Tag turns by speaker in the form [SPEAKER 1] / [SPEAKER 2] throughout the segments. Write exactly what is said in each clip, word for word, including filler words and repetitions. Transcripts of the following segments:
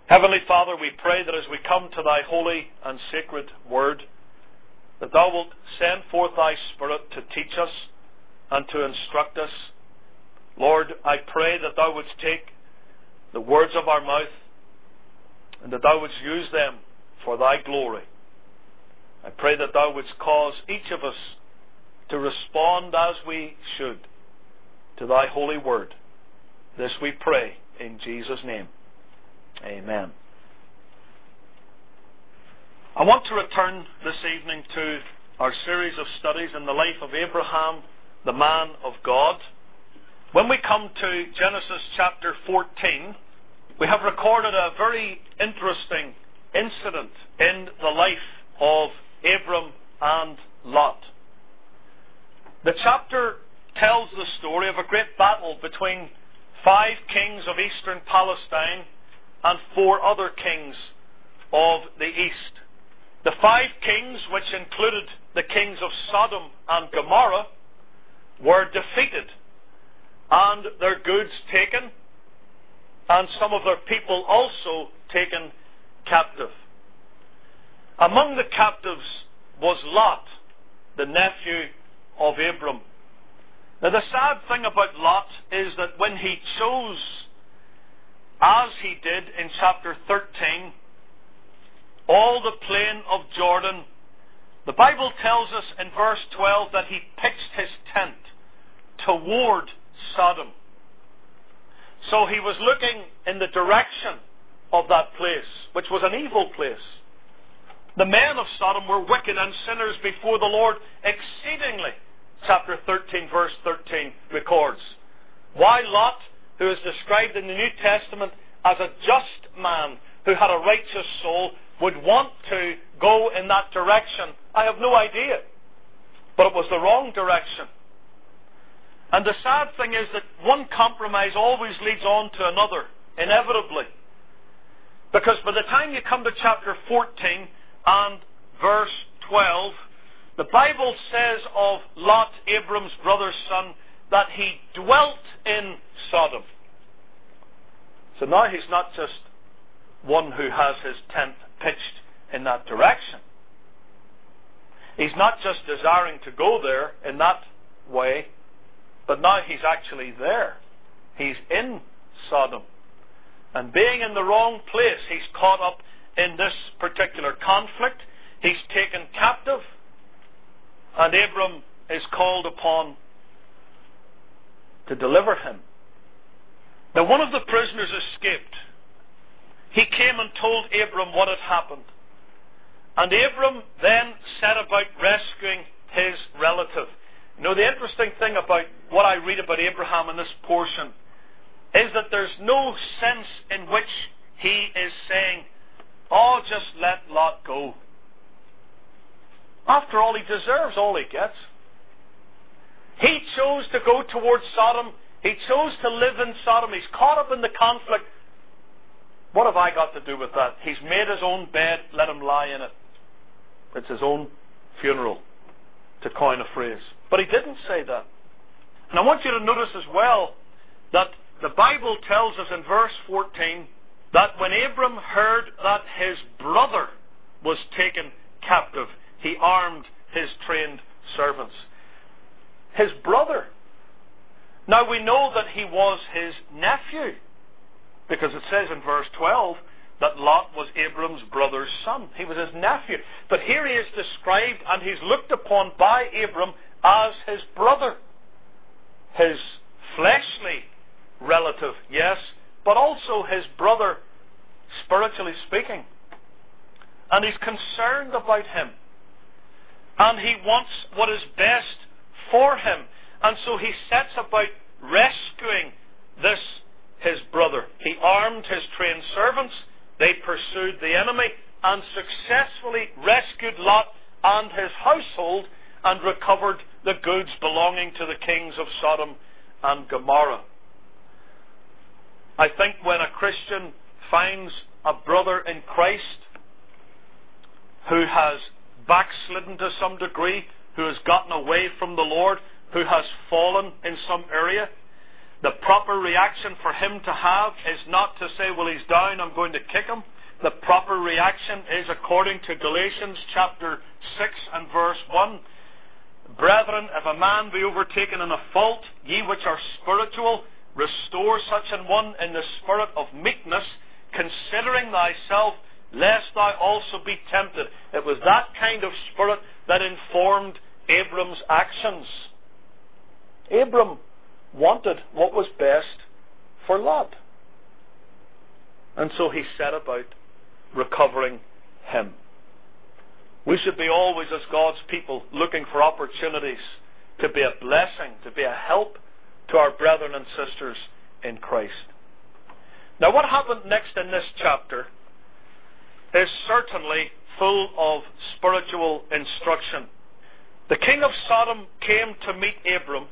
[SPEAKER 1] Heavenly Father, we pray that as we come to thy holy and sacred word, that thou wilt send forth thy Spirit to teach us and to instruct us. Lord, I pray that thou wouldst take the words of our mouth and that thou wouldst use them for thy glory. I pray that thou wouldst cause each of us to respond as we should to thy holy word. This we pray in Jesus' name. Amen. I want to return this evening to our series of studies in the life of Abraham, the man of God. When we come to Genesis chapter fourteen, we have recorded a very interesting incident in the life of Abram and Lot. The chapter tells the story of a great battle between five kings of eastern Palestine and four other kings of the east. The five kings, which included the kings of Sodom and Gomorrah, were defeated and their goods taken, and some of their people also taken captive. Among the captives was Lot, the nephew of Abram. Now, the sad thing about Lot is that when he chose, as he did in chapter thirteen, all the plain of Jordan, the Bible tells us in verse twelve that he pitched his tent toward Sodom. So he was looking in the direction of that place, which was an evil place. The men of Sodom were wicked and sinners before the Lord exceedingly. Chapter thirteen, verse thirteen records. Why Lot, who is described in the New Testament as a just man who had a righteous soul, would want to go in that direction, I have no idea. But it was the wrong direction. And the sad thing is that one compromise always leads on to another, inevitably. Because by the time you come to chapter fourteen and verse twelve, the Bible says of Lot, Abram's brother's son, that he dwelt in Sodom. So now he's not just one who has his tent pitched in that direction. He's not just desiring to go there in that way, but now he's actually there. He's in Sodom. And being in the wrong place, he's caught up in this particular conflict. He's taken captive. And Abram is called upon to deliver him. Now, one of the prisoners escaped. He came and told Abram what had happened. And Abram then set about rescuing his relative. You know, the interesting thing about what I read about Abraham in this portion is that there's no sense in which he is saying, oh, just let Lot go. After all, he deserves all he gets. He chose to go towards Sodom. He chose to live in Sodom. He's caught up in the conflict. What have I got to do with that? He's made his own bed, let him lie in it. It's his own funeral, to coin a phrase. But he didn't say that. And I want you to notice as well that the Bible tells us in verse fourteen that when Abram heard that his brother was taken captive, he armed his trained servants. His brother. Now we know that he was his nephew, because it says in verse twelve that Lot was Abram's brother's son. He was his nephew. But here he is described and he's looked upon by Abram as his brother. His fleshly relative, yes, but also his brother, spiritually speaking. And he's concerned about him. And he wants what is best for him. And so he sets about rescuing this, his brother. He armed his trained servants. They pursued the enemy and successfully rescued Lot and his household and recovered the goods belonging to the kings of Sodom and Gomorrah. I think when a Christian finds a brother in Christ who has backslidden to some degree, who has gotten away from the Lord, who has fallen in some area, The proper reaction for him to have is not to say, well, he's down, I'm going to kick him. The proper reaction is according to Galatians chapter six and verse one. Brethren, if a man be overtaken in a fault, ye which are spiritual, restore such an one in the spirit of meekness, considering thyself, lest thou also be tempted. It was that kind of spirit that informed Abram's actions. Abram wanted what was best for Lot. And so he set about recovering him. We should be always, as God's people, looking for opportunities to be a blessing, to be a help to our brethren and sisters in Christ. Now, what happened next in this chapter is certainly full of spiritual instruction. The king of Sodom came to meet Abram,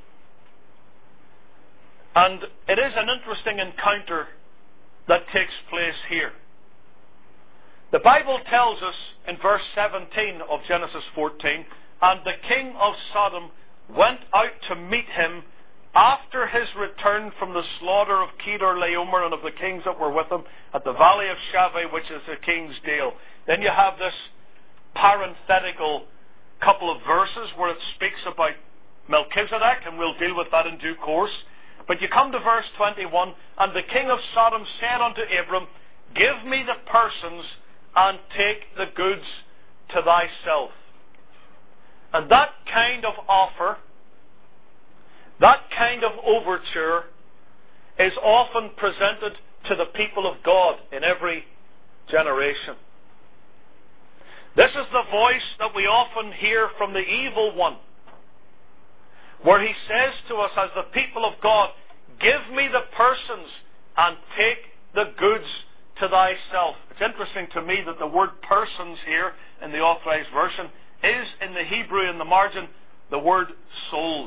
[SPEAKER 1] and it is an interesting encounter that takes place here. The Bible tells us in verse seventeen of Genesis fourteen, and the king of Sodom went out to meet him after his return from the slaughter of Kedar Laomer and of the kings that were with him at the valley of Shaveh, which is the king's dale. Then you have this parenthetical couple of verses where it speaks about Melchizedek, and we'll deal with that in due course. But you come to verse twenty-one, and the king of Sodom said unto Abram, give me the persons and take the goods to thyself. And that kind of offer, that kind of overture, is often presented to the people of God in every generation. This is the voice that we often hear from the evil one, where he says to us as the people of God, give me the persons and take the goods to thyself. It's interesting to me that the word persons here in the Authorized Version is in the Hebrew in the margin the word souls.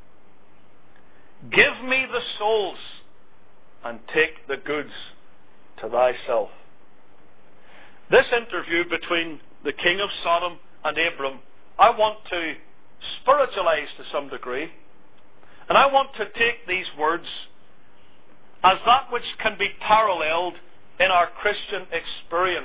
[SPEAKER 1] Give me the souls and take the goods to thyself. This interview between the king of Sodom and Abram, I want to spiritualize to some degree, and I want to take these words as that which can be paralleled in our Christian experience.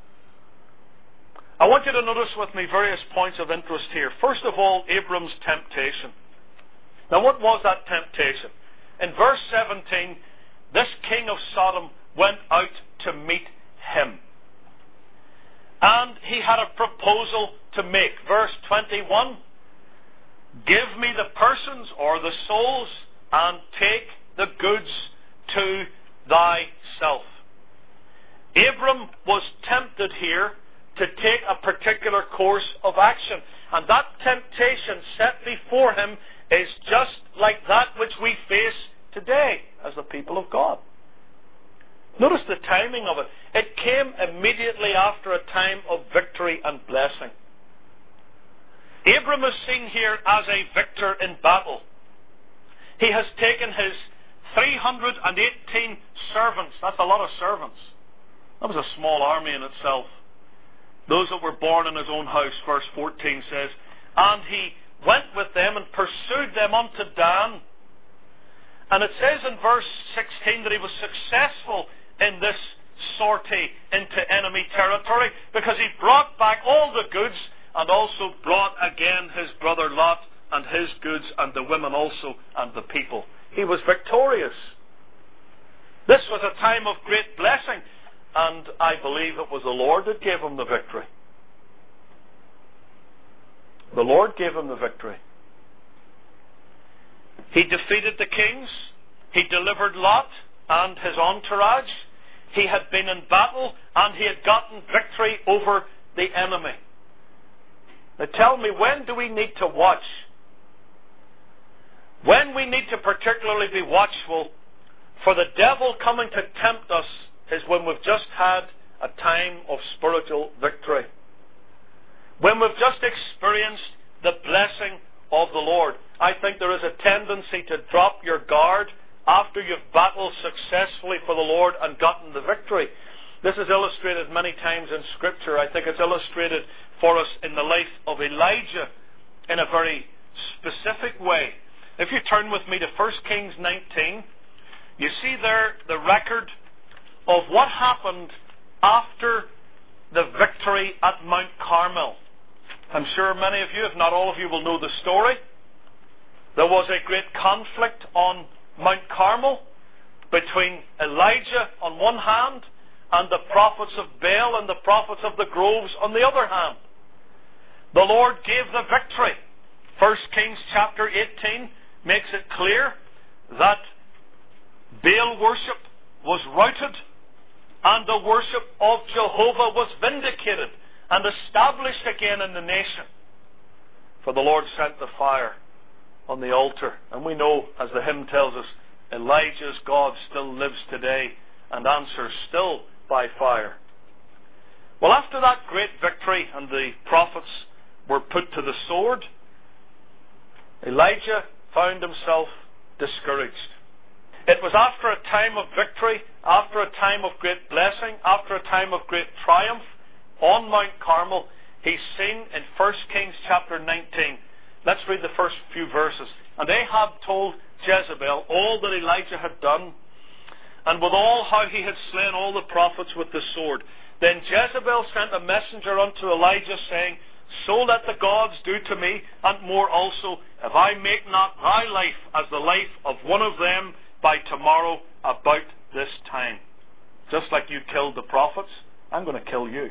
[SPEAKER 1] I want you to notice with me various points of interest here. First of all, Abram's temptation. Now, what was that temptation? In verse seventeen, this king of Sodom went out to meet him. And he had a proposal to make. Verse twenty-one, give me the persons or the souls and take the goods to thyself. Abram was tempted here to take a particular course of action. And that temptation set before him is just like that which we face today as the people of God. Notice the timing of it. It came immediately after a time of victory and blessing. Abram is seen here as a victor in battle. He has taken his three hundred eighteen servants. That's a lot of servants. That was a small army in itself. Those that were born in his own house, verse fourteen says, and he went with them and pursued them unto Dan. And it says in verse sixteen that he was successful in this sortie into enemy territory because he brought back all the goods and also brought again his brother Lot and his goods and the women also and the people. He was victorious. This was a time of great blessing, and I believe it was the Lord that gave him the victory. The Lord gave him the victory. He defeated the kings. He delivered Lot and his entourage. He had been in battle and he had gotten victory over the enemy. Now tell me, when do we need to watch? When we need to particularly be watchful for the devil coming to tempt us is when we've just had a time of spiritual victory. When we've just experienced the blessing of the Lord. I think there is a tendency to drop your guard after you've battled successfully for the Lord and gotten the victory. This is illustrated many times in Scripture. I think it's illustrated for us in the life of Elijah in a very specific way. If you turn with me to First Kings nineteen, you see there the record of what happened after the victory at Mount Carmel. I'm sure many of you, if not all of you, will know the story. There was a great conflict on Mount Carmel between Elijah on one hand and the prophets of Baal and the prophets of the groves on the other hand. The Lord gave the victory. First Kings chapter eighteen makes it clear that Baal worship was routed and the worship of Jehovah was vindicated and established again in the nation. For the Lord sent the fire on the altar. And we know, as the hymn tells us, Elijah's God still lives today and answers still by fire. Well, after that great victory and the prophets were put to the sword, Elijah found himself discouraged. It was after a time of victory, after a time of great blessing, after a time of great triumph on Mount Carmel, he's seen in First Kings chapter nineteen. Let's read the first few verses. And Ahab told Jezebel all that Elijah had done, and with all how he had slain all the prophets with the sword. Then Jezebel sent a messenger unto Elijah, saying, So let the gods do to me, and more also, if I make not thy life as the life of one of them by tomorrow about this time. Just like you killed the prophets, I'm going to kill you.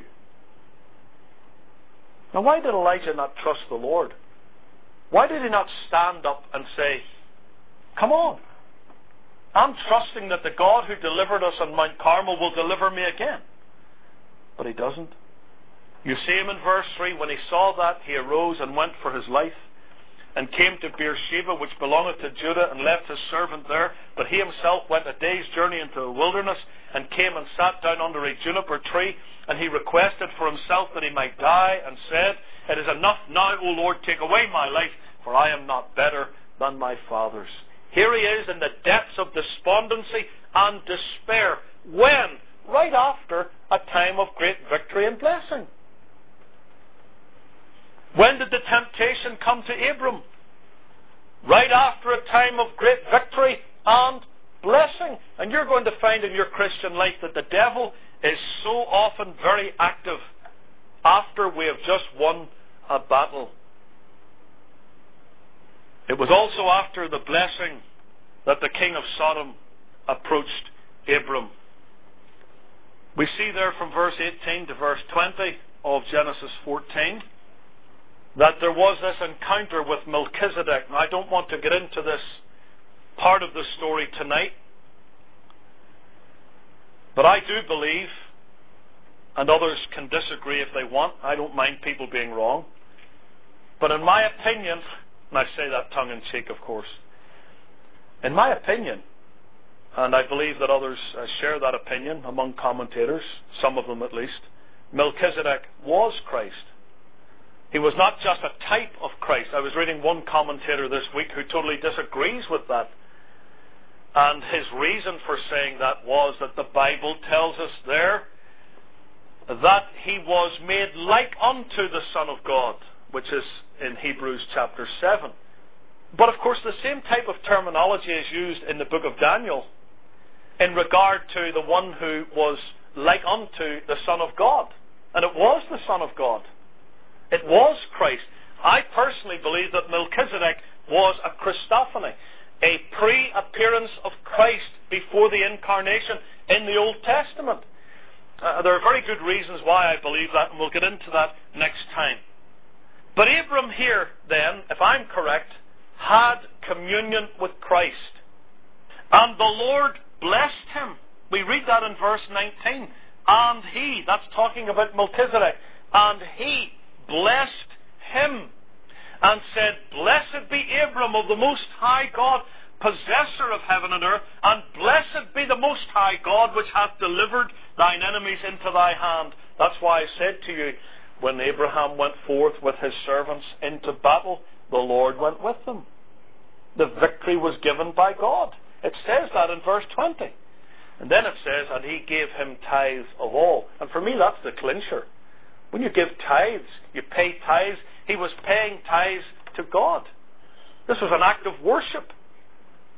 [SPEAKER 1] Now, why did Elijah not trust the Lord? Why did he not stand up and say, Come on, I'm trusting that the God who delivered us on Mount Carmel will deliver me again? But he doesn't. You see him in verse three. When he saw that, he arose and went for his life, and came to Beersheba, which belongeth to Judah, and left his servant there. But he himself went a day's journey into the wilderness, and came and sat down under a juniper tree, and he requested for himself that he might die, and said, It is enough now, O Lord, take away my life, for I am not better than my fathers. Here he is in the depths of despondency and despair. When? Right after a time of great victory and blessing. When did the temptation come to Abram? Right after a time of great victory and blessing. And you're going to find in your Christian life that the devil is so often very active after we have just won a battle. It was also after the blessing that the king of Sodom approached Abram. We see there from verse eighteen to verse twenty of Genesis fourteen that there was this encounter with Melchizedek. Now, I don't want to get into this part of the story tonight, but I do believe, and others can disagree if they want, I don't mind people being wrong, but in my opinion, and I say that tongue-in-cheek, of course, in my opinion, and I believe that others uh, share that opinion among commentators, some of them at least, Melchizedek was Christ. He was not just a type of Christ. I was reading one commentator this week who totally disagrees with that. And his reason for saying that was that the Bible tells us there that he was made like unto the Son of God, which is in Hebrews chapter seven. But of course the same type of terminology is used in the book of Daniel in regard to the one who was like unto the Son of God. And it was the Son of God. It was Christ. I personally believe that Melchizedek was a Christophany, a pre-appearance of Christ before the incarnation in the Old Testament. Uh, there are very good reasons why I believe that, and we'll get into that next time. But Abram here, then, if I'm correct, had communion with Christ. And the Lord blessed him. We read that in verse nineteen. And he, that's talking about Melchizedek, and he blessed him and said, Blessed be Abram of the Most High God, possessor of heaven and earth, and blessed be the Most High God, which hath delivered thine enemies into thy hand. That's why I said to you, when Abraham went forth with his servants into battle, the Lord went with them. The victory was given by God. It says that in verse twenty. And then it says, and he gave him tithes of all. And for me, that's the clincher. When you give tithes, you pay tithes. He was paying tithes to God. This was an act of worship.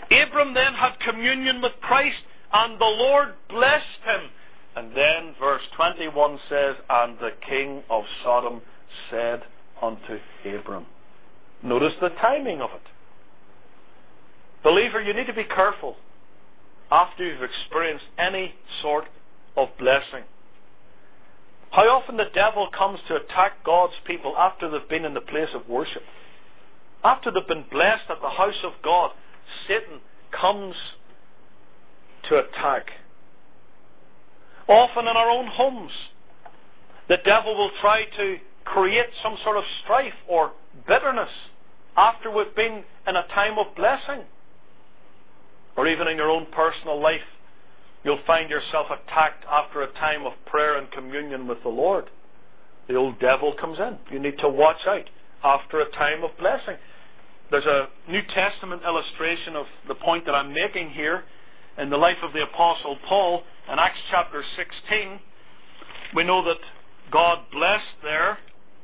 [SPEAKER 1] Abram then had communion with Christ, and the Lord blessed him. And then verse twenty-one says, and the king of Sodom said unto Abram. Notice the timing of it. Believer, you need to be careful after you've experienced any sort of blessing. How often the devil comes to attack God's people after they've been in the place of worship. After they've been blessed at the house of God, Satan comes to attack. Often in our own homes, the devil will try to create some sort of strife or bitterness after we've been in a time of blessing. Or even in your own personal life, you'll find yourself attacked after a time of prayer and communion with the Lord. The old devil comes in. You need to watch out after a time of blessing. There's a New Testament illustration of the point that I'm making here in the life of the Apostle Paul. In Acts chapter sixteen, we know that God blessed there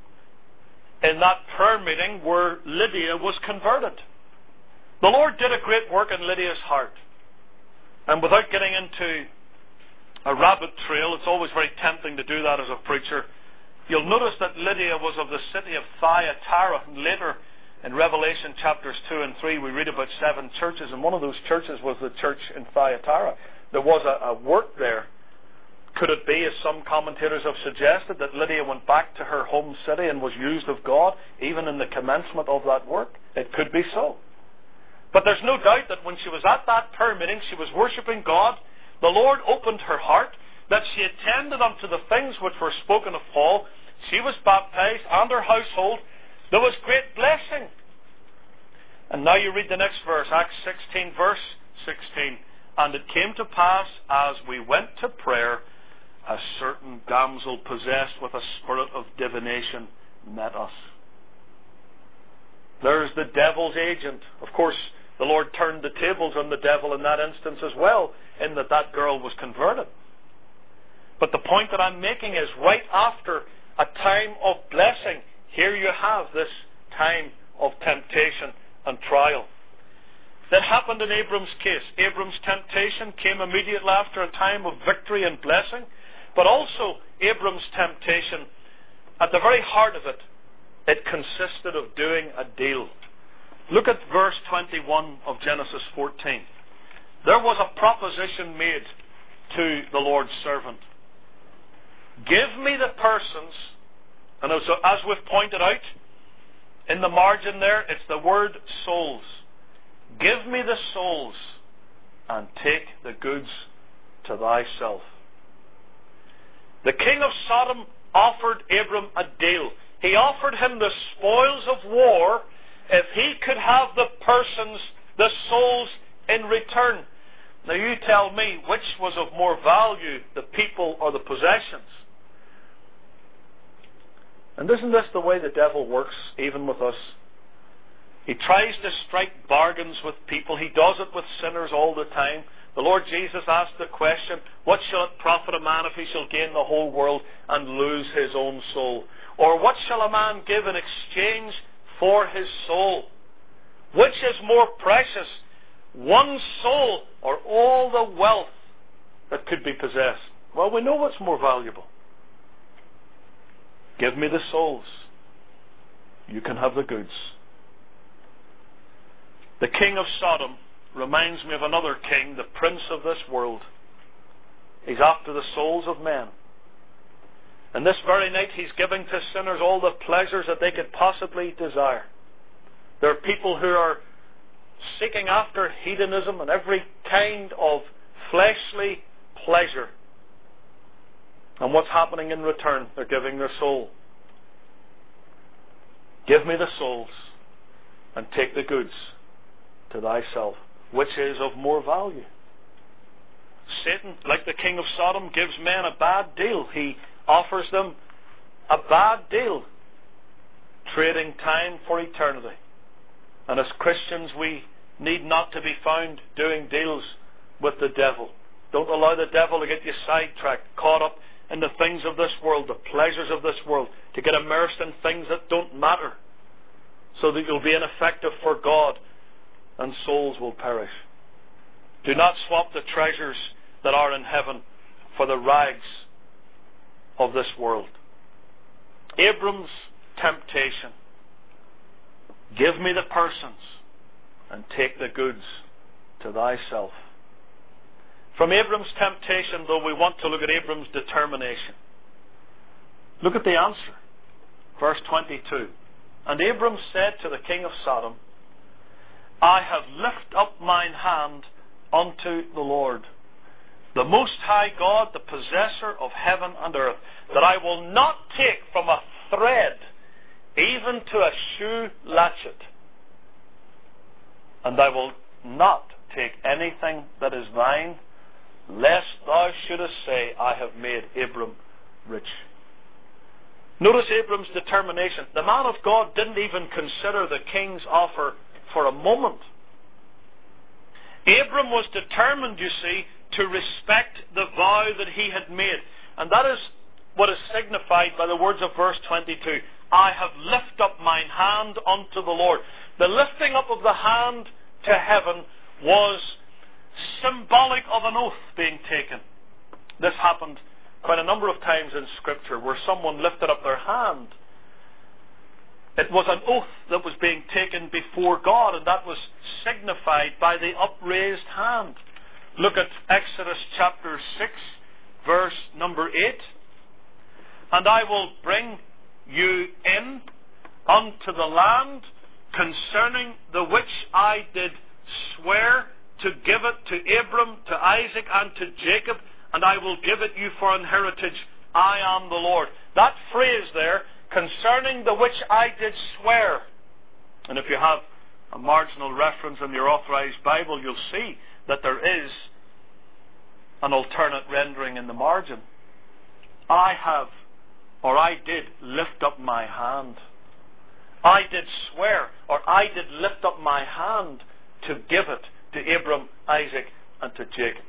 [SPEAKER 1] in that prayer meeting where Lydia was converted. The Lord did a great work in Lydia's heart. And without getting into a rabbit trail, it's always very tempting to do that as a preacher. You'll notice that Lydia was of the city of Thyatira. And later in Revelation chapters two and three, we read about seven churches, and one of those churches was the church in Thyatira. There was a, a work there. Could it be, as some commentators have suggested, that Lydia went back to her home city and was used of God, even in the commencement of that work? It could be so. But there's no doubt that when she was at that prayer meeting, she was worshipping God. The Lord opened her heart, that she attended unto the things which were spoken of Paul. She was baptized, and her household. There was great blessing. And now you read the next verse, Acts sixteen, verse sixteen. And it came to pass, as we went to prayer, a certain damsel possessed with a spirit of divination met us. There's the devil's agent. Of course, the Lord turned the tables on the devil in that instance as well, in that that girl was converted. But the point that I'm making is, right after a time of blessing, here you have this time of temptation and trial. That happened in Abram's case. Abram's temptation came immediately after a time of victory and blessing, but also Abram's temptation, at the very heart of it, it consisted of doing a deal. Look at verse twenty-one of Genesis fourteen. There was a proposition made to the Lord's servant. Give me the persons, and so as we've pointed out, in the margin there, it's the word souls. Give me the souls, and take the goods to thyself. The king of Sodom offered Abram a deal. He offered him the spoils of war if he could have the persons, the souls, in return. Now you tell me, which was of more value, the people or the possessions? And isn't this the way the devil works, even with us? He tries to strike bargains with people. He does it with sinners all the time. The Lord Jesus asked the question, what shall it profit a man if he shall gain the whole world and lose his own soul? Or what shall a man give in exchange for his soul? Which is more precious, one soul or all the wealth that could be possessed? Well, we know what's more valuable. Give me the souls. You can have the goods. The king of Sodom reminds me of another king, the prince of this world. He's after the souls of men. And this very night he's giving to sinners all the pleasures that they could possibly desire. There are people who are seeking after hedonism and every kind of fleshly pleasure. And what's happening in return? They're giving their soul. Give me the souls, and take the goods to thyself. Which is of more value? Satan, like the king of Sodom, gives men a bad deal. He offers them a bad deal, trading time for eternity. And as Christians, we need not to be found doing deals with the devil. Don't allow the devil to get you sidetracked, caught up in the things of this world, the pleasures of this world, to get immersed in things that don't matter, so that you'll be ineffective for God and souls will perish. Do not swap the treasures that are in heaven for the rags of this world. Abram's temptation. Give me the persons and take the goods to thyself. From Abram's temptation, though, we want to look at Abram's determination. Look at the answer. Verse twenty-two. And Abram said to the king of Sodom, I have lifted up mine hand unto the Lord, the Most High God, the possessor of heaven and earth, that I will not take from a thread even to a shoe latchet, and I will not take anything that is thine, lest thou shouldest say, I have made Abram rich. Notice Abram's determination. The man of God didn't even consider the king's offer for a moment. Abram was determined, you see, to respect the vow that he had made. And that is what is signified by the words of verse twenty-two. I have lifted up mine hand unto the Lord. The lifting up of the hand to heaven was symbolic of an oath being taken. This happened quite a number of times in Scripture where someone lifted up their hand. It was an oath that was being taken before God, and that was signified by the upraised hand. Look at Exodus chapter six, verse number eight. And I will bring you in unto the land concerning the which I did swear to give it to Abram, to Isaac, and to Jacob, and I will give it you for an heritage. I am the Lord. That phrase there, concerning the which I did swear. And if you have a marginal reference in your Authorized Bible, you'll see that there is an alternate rendering in the margin. I have, or I did lift up my hand. I did swear, or I did lift up my hand to give it to Abram, Isaac, and to Jacob.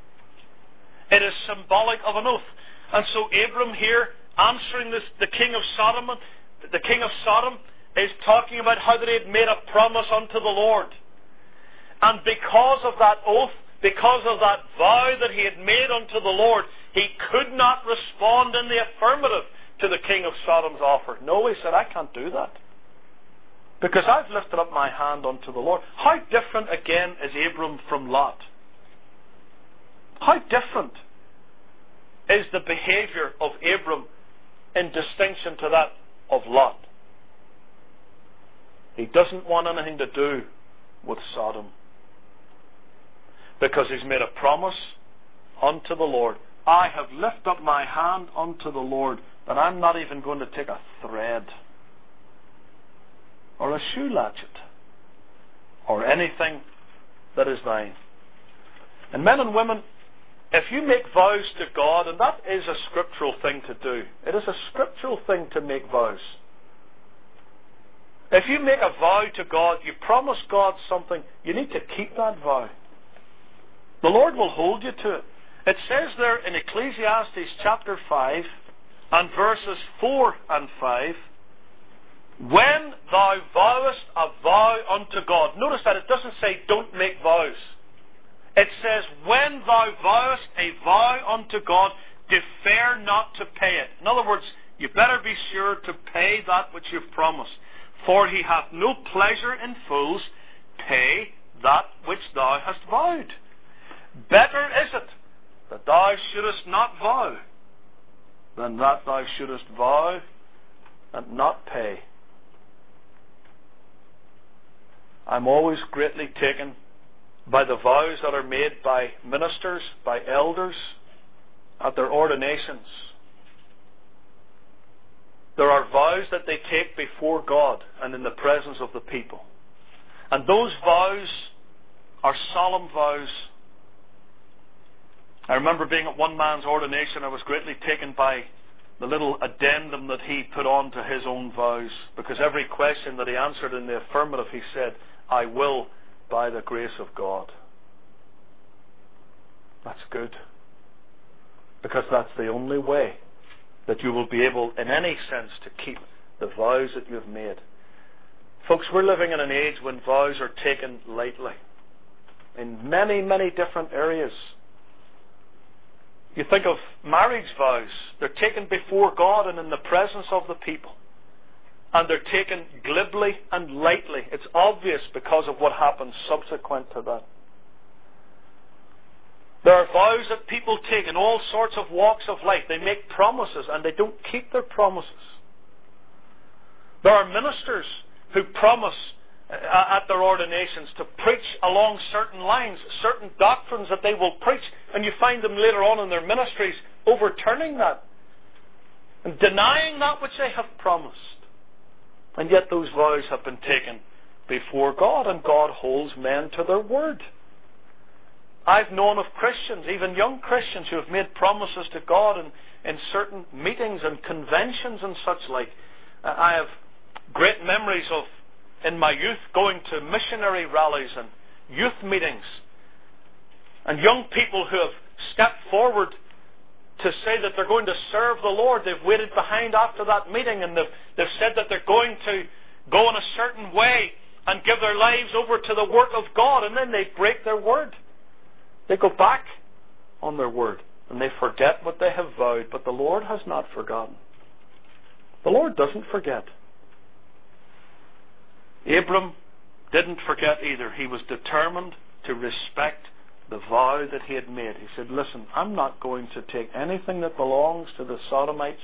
[SPEAKER 1] It is symbolic of an oath. And so Abram here, answering this, the king of Sodom, the king of Sodom is talking about how that he had made a promise unto the Lord. And because of that oath, because of that vow that he had made unto the Lord, he could not respond in the affirmative to the king of Sodom's offer. No, he said, I can't do that, because I've lifted up my hand unto the Lord. How different again is Abram from Lot? How different is the behavior of Abram in distinction to that of Lot? He doesn't want anything to do with Sodom, because he's made a promise unto the Lord. I have lifted up my hand unto the Lord, that I'm not even going to take a thread or a shoe latchet or anything that is thine. And men and women, if you make vows to God, and that is a scriptural thing to do, it is a scriptural thing to make vows. If you make a vow to God, you promise God something, you need to keep that vow. The Lord will hold you to it. It says there in Ecclesiastes chapter five and verses four and five, when thou vowest a vow unto God. Notice that it doesn't say don't make vows. It says, when thou vowest a vow unto God, defer not to pay it. In other words, you better be sure to pay that which you've promised. For he hath no pleasure in fools. Pay that which thou hast vowed. Better is it that thou shouldest not vow than that thou shouldest vow and not pay. I'm always greatly taken by the vows that are made by ministers, by elders at their ordinations. There are vows that they take before God and in the presence of the people. And those vows are solemn vows. I remember being at one man's ordination. I was greatly taken by the little addendum that he put on to his own vows, because every question that he answered in the affirmative, he said, I will by the grace of God. That's good, because that's the only way that you will be able, in any sense, to keep the vows that you have made. Folks, we're living in an age when vows are taken lightly. in many, many different areas. You think of marriage vows. They're taken before God and in the presence of the people. And they're taken glibly and lightly. It's obvious because of what happens subsequent to that. There are vows that people take in all sorts of walks of life. They make promises and they don't keep their promises. There are ministers who promise at their ordinations to preach along certain lines, certain doctrines that they will preach, and you find them later on in their ministries overturning that and denying that which they have promised. And yet those vows have been taken before God, and God holds men to their word. I've known of Christians, even young Christians, who have made promises to God in, in certain meetings and conventions and such like. Uh, I have great memories of, in my youth, going to missionary rallies and youth meetings, and young people who have stepped forward to say that they're going to serve the Lord. They've waited behind after that meeting, and they've, they've said that they're going to go in a certain way and give their lives over to the work of God, and then they break their word. They go back on their word, and they forget what they have vowed, but the Lord has not forgotten. The Lord doesn't forget. Abram didn't forget either. He was determined to respect the vow that he had made. He said, listen, I'm not going to take anything that belongs to the Sodomites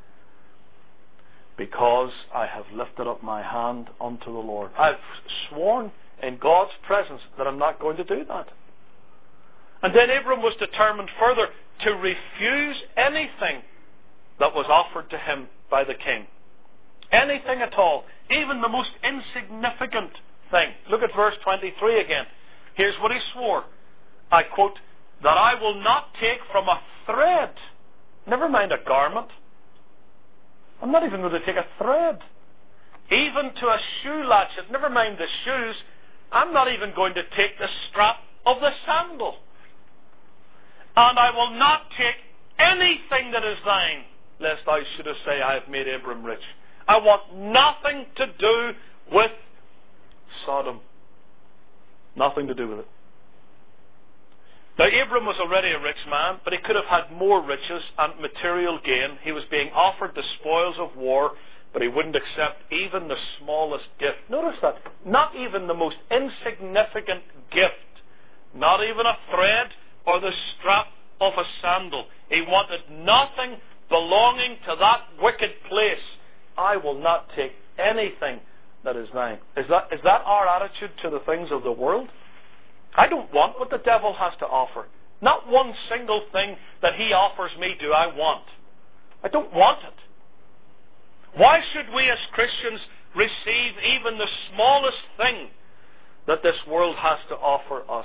[SPEAKER 1] because I have lifted up my hand unto the Lord. I've sworn in God's presence that I'm not going to do that. And then Abram was determined further to refuse anything that was offered to him by the king. Anything at all. Even the most insignificant thing. Look at verse twenty-three again. Here's what he swore. I quote, that I will not take from a thread, never mind a garment. I'm not even going to take a thread. Even to a shoe latchet, never mind the shoes, I'm not even going to take the strap of the sandal. And I will not take anything that is thine, lest thou shouldest say, I have made Abram rich. I want nothing to do with Sodom. Nothing to do with it. Now, Abram was already a rich man, but he could have had more riches and material gain. He was being offered the spoils of war, but he wouldn't accept even the smallest gift. Notice that. Not even the most insignificant gift. Not even a thread or the strap of a sandal. He wanted nothing belonging to that wicked place. I will not take anything that is thine. Is that, is that our attitude to the things of the world? I don't want what the devil has to offer. Not one single thing that he offers me do I want. I don't want it. Why should we as Christians receive even the smallest thing that this world has to offer us?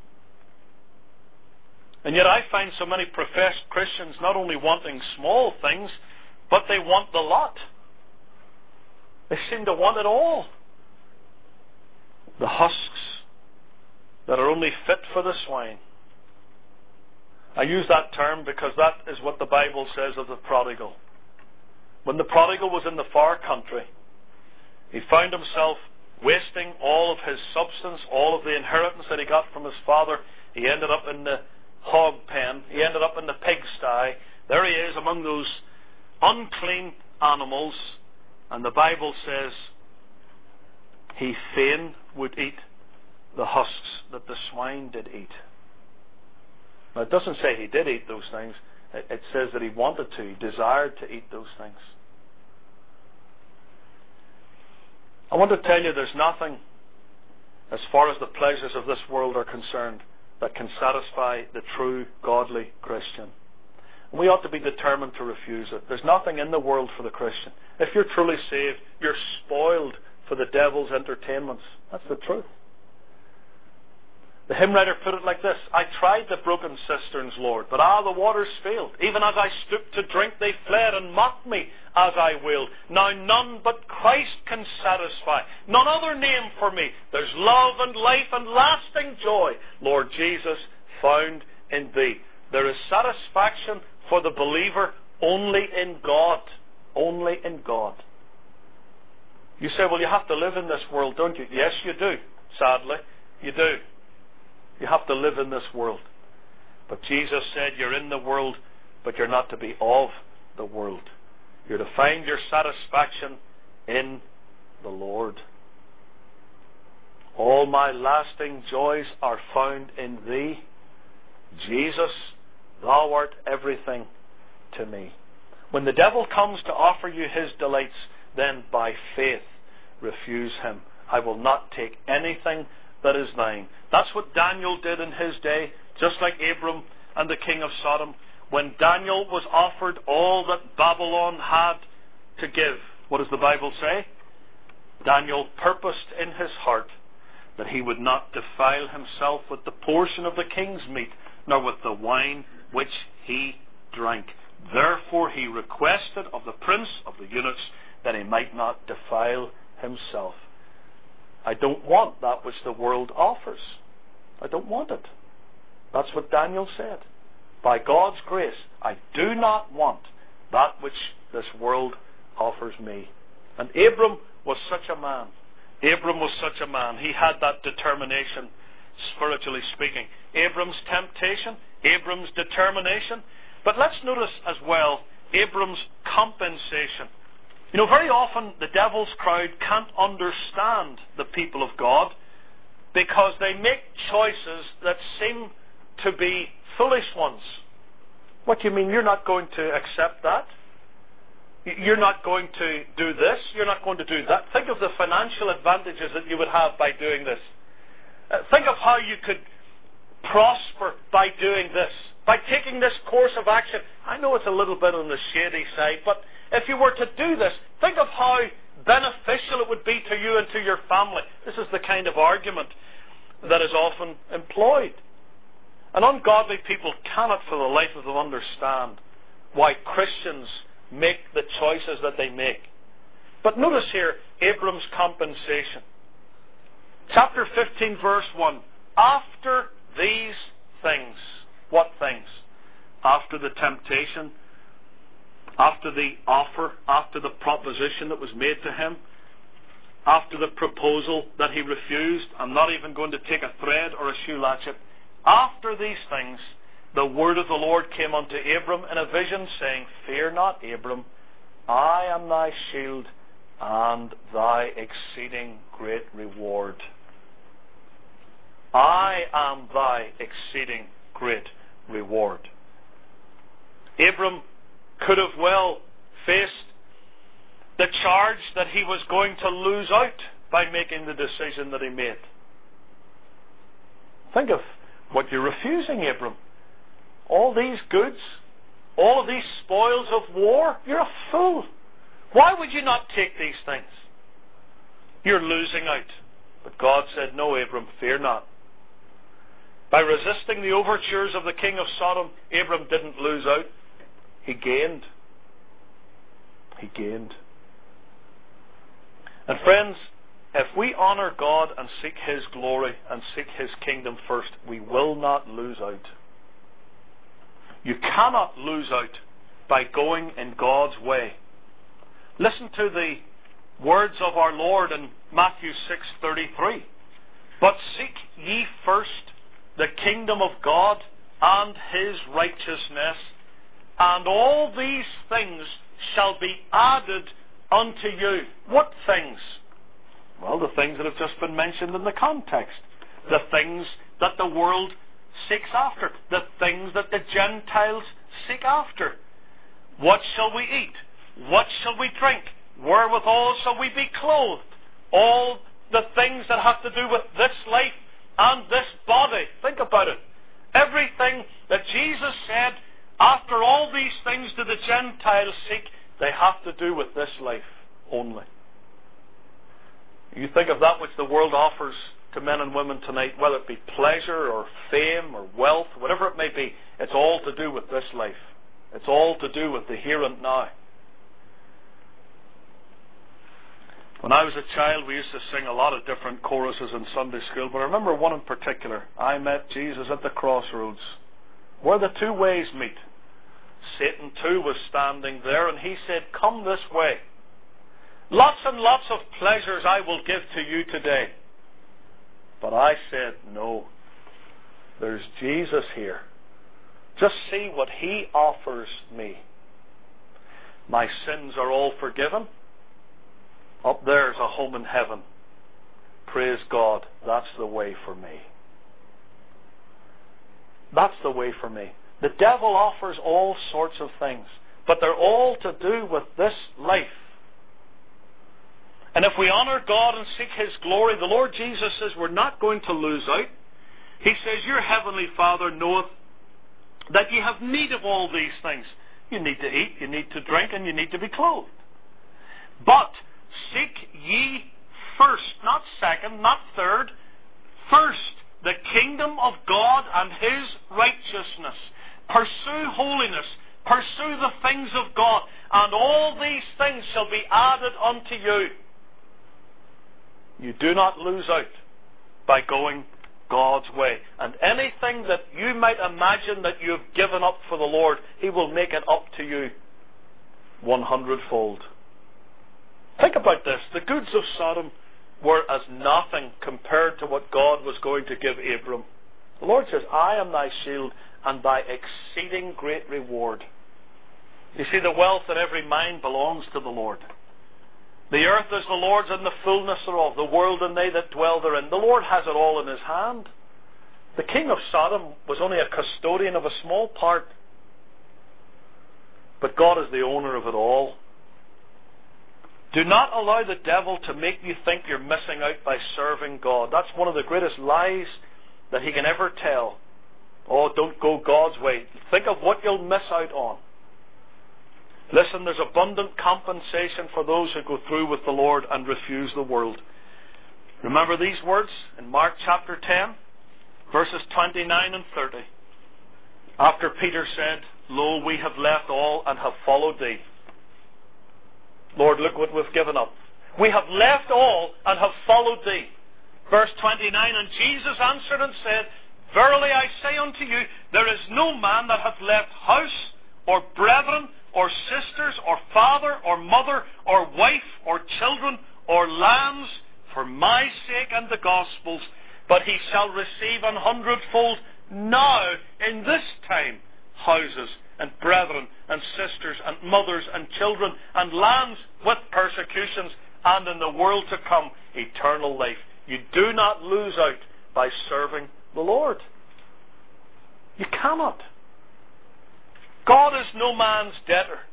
[SPEAKER 1] And yet I find so many professed Christians not only wanting small things, but they want the lot. They seem to want it all. The husks that are only fit for the swine. I use that term because that is what the Bible says of the prodigal. When the prodigal was in the far country, he found himself wasting all of his substance, all of the inheritance that he got from his father. He ended up in the hog pen. He ended up in the pigsty. There he is among those unclean animals. And the Bible says he fain would eat the husks that the swine did eat. Now it doesn't say he did eat those things. It says that he wanted to. He desired to eat those things. I want to tell you there's nothing, as far as the pleasures of this world are concerned, that can satisfy the true godly Christian. And we ought to be determined to refuse it. There's nothing in the world for the Christian. If you're truly saved, you're spoiled for the devil's entertainments. That's the truth. The hymn writer put it like this: I tried the broken cisterns, Lord, but ah, the waters failed. Even as I stooped to drink, they fled and mocked me as I willed. Now none but Christ can satisfy, none other name for me. There's love and life and lasting joy, Lord Jesus, found in Thee. There is satisfaction for the believer only in God. Only in God. You say, well, you have to live in this world, don't you? Yes, you do. Sadly, you do. You have to live in this world. But Jesus said, you're in the world, but you're not to be of the world. You're to find your satisfaction in the Lord. All my lasting joys are found in Thee. Jesus, Thou art everything to me. When the devil comes to offer you his delights, then by faith refuse him. I will not take anything that is thine. That's what Daniel did in his day, just like Abram and the king of Sodom. When Daniel was offered all that Babylon had to give, what does the Bible say? Daniel purposed in his heart that he would not defile himself with the portion of the king's meat, nor with the wine which he drank. Therefore he requested of the prince of the eunuchs that he might not defile himself. I don't want that which the world offers. I don't want it. That's what Daniel said. By God's grace, I do not want that which this world offers me. And Abram was such a man. Abram was such a man. He had that determination, spiritually speaking. Abram's temptation, Abram's determination. But let's notice as well Abram's compensation. You know, very often the devil's crowd can't understand the people of God because they make choices that seem to be foolish ones. What do you mean? You're not going to accept that? You're not going to do this? You're not going to do that? Think of the financial advantages that you would have by doing this. Uh, think of how you could prosper by doing this, by taking this course of action. I know it's a little bit on the shady side, but if you were to do this, think of how beneficial it would be to you and to your family. This is the kind of argument that is often employed. And ungodly people cannot for the life of them understand why Christians make the choices that they make. But notice here Abram's compensation. Chapter fifteen, verse one. After these things. What things? After the temptation, after the offer, after the proposition that was made to him, after the proposal that he refused, I'm not even going to take a thread or a shoe latchet. After these things, the word of the Lord came unto Abram in a vision, saying, Fear not, Abram, I am thy shield and thy exceeding great reward. I am thy exceeding great reward. Abram could have well faced the charge that he was going to lose out by making the decision that he made. Think of what you're refusing, Abram. All these goods, all of these spoils of war, you're a fool. Why would you not take these things? You're losing out. But God said, No, Abram, fear not. By resisting the overtures of the king of Sodom, Abram didn't lose out. He gained. He gained. And friends, if we honor God and seek His glory and seek His kingdom first, we will not lose out. You cannot lose out by going in God's way. Listen to the words of our Lord in Matthew six thirty-three. But seek ye first the kingdom of God and His righteousness, and all these things shall be added unto you. What things? Well, the things that have just been mentioned in the context. The things that the world seeks after. The things that the Gentiles seek after. What shall we eat? What shall we drink? Wherewithal shall we be clothed? All the things that have to do with this life and this body. Think about it. Everything that Jesus said, after all these things do the Gentiles seek, they have to do with this life only. You think of that which the world offers to men and women tonight, whether it be pleasure or fame or wealth, whatever it may be, it's all to do with this life. It's all to do with the here and now. When I was a child, we used to sing a lot of different choruses in Sunday school, but I remember one in particular. I met Jesus at the crossroads, where the two ways meet. Satan too was standing there, and he said, Come this way. Lots and lots of pleasures I will give to you today. But I said, No. There's Jesus here. Just see what He offers me. My sins are all forgiven. Up there's a home in heaven. Praise God, that's the way for me. That's the way for me. The devil offers all sorts of things, but they're all to do with this life. And if we honor God and seek His glory, the Lord Jesus says we're not going to lose out. He says, your heavenly Father knoweth that ye have need of all these things. You need to eat, you need to drink, and you need to be clothed. But seek ye first, not second, not third, first the kingdom of God and His righteousness. Pursue holiness, pursue the things of God, and all these things shall be added unto you. You do not lose out by going God's way. And anything that you might imagine that you've given up for the Lord, He will make it up to you one hundredfold. Think about this. The goods of Sodom were as nothing compared to what God was going to give Abram. The Lord says, I am thy shield and thy exceeding great reward. You see, the wealth in every mine belongs to the Lord. The earth is the Lord's and the fullness thereof, the world and they that dwell therein. The Lord has it all in His hand. The king of Sodom was only a custodian of a small part, but God is the owner of it all. Do not allow the devil to make you think you're missing out by serving God. That's one of the greatest lies that he can ever tell. Oh, don't go God's way. Think of what you'll miss out on. Listen, there's abundant compensation for those who go through with the Lord and refuse the world. Remember these words in Mark chapter ten, verses twenty-nine and thirty. After Peter said, Lo, we have left all and have followed thee. Lord, look what we've given up. We have left all and have followed thee. Verse twenty-nine, and Jesus answered and said, Verily I say unto you, there is no man that hath left house, or brethren, or sisters, or father, or mother, or wife, or children, or lands, for my sake and the gospel's, but he shall receive an hundredfold now, in this time, houses, and brethren, and sisters, and mothers, and children, and lands with persecutions, and in the world to come, eternal life. You do not lose out by serving the Lord. You cannot. God is no man's debtor.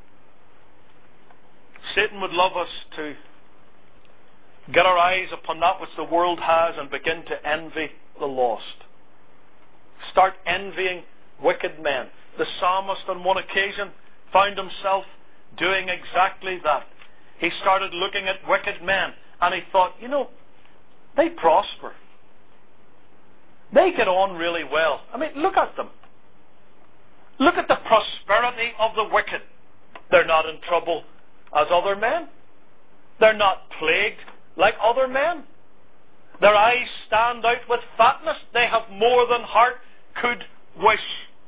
[SPEAKER 1] Satan would love us to get our eyes upon that which the world has and begin to envy the lost. Start envying wicked men. The psalmist on one occasion found himself doing exactly that. He started looking at wicked men and he thought, you know, they prosper. They get on really well. I mean, look at them. Look at the prosperity of the wicked. They're not in trouble as other men. They're not plagued like other men. Their eyes stand out with fatness. They have more than heart could wish.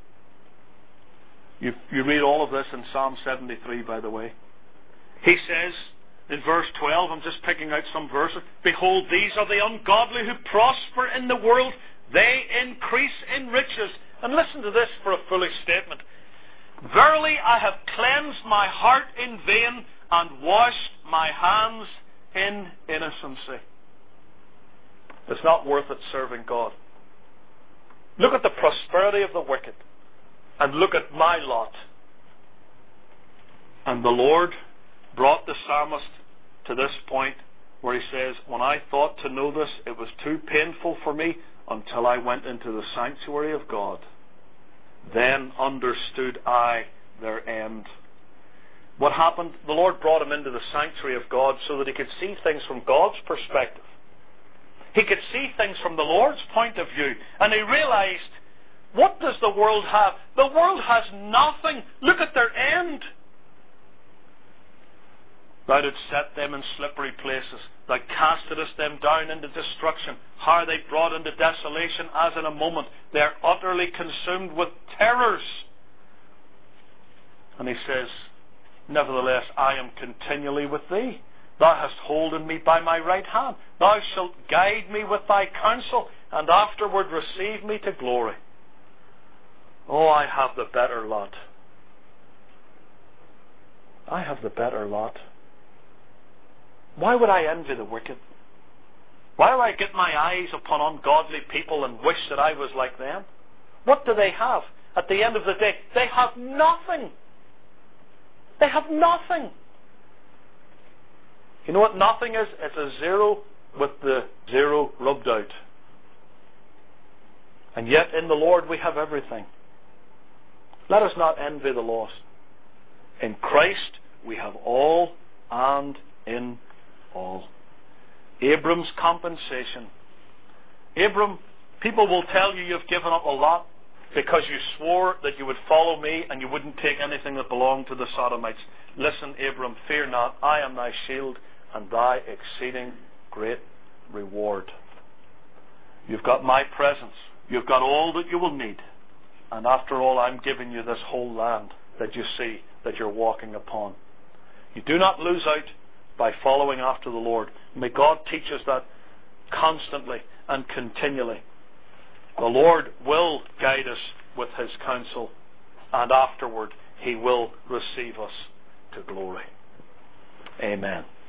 [SPEAKER 1] You, you read all of this in Psalm seventy-three, by the way. He says in verse twelve, I'm just picking out some verses, Behold, these are the ungodly who prosper in the world. They increase in riches. And listen to this for a foolish statement. Verily I have cleansed my heart in vain and washed my hands in innocency. It's not worth it serving God. Look at the prosperity of the wicked and look at my lot. And the Lord brought the psalmist to this point where he says, when I thought to know this, it was too painful for me until I went into the sanctuary of God. Then understood I their end. What happened? The Lord brought him into the sanctuary of God so that he could see things from God's perspective. He could see things from the Lord's point of view. And he realized, what does the world have? The world has nothing. Look at their end. Thou didst set them in slippery places. Thou castedest them down into destruction. How are they brought into desolation as in a moment? They are utterly consumed with terrors. And he says, Nevertheless, I am continually with thee. Thou hast holden me by my right hand. Thou shalt guide me with thy counsel, and afterward receive me to glory. Oh, I have the better lot. I have the better lot. Why would I envy the wicked? Why would I get my eyes upon ungodly people and wish that I was like them? What do they have? At the end of the day, they have nothing. They have nothing. You know what nothing is? It's a zero with the zero rubbed out. And yet in the Lord we have everything. Let us not envy the lost. In Christ we have all and in all. Abram's compensation. Abram, people will tell you you've given up a lot because you swore that you would follow me and you wouldn't take anything that belonged to the Sodomites. Listen, Abram, fear not. I am thy shield and thy exceeding great reward. You've got my presence. You've got all that you will need. And after all, I'm giving you this whole land that you see, that you're walking upon. You do not lose out by following after the Lord. May God teach us that constantly and continually. The Lord will guide us with His counsel, and afterward He will receive us to glory. Amen.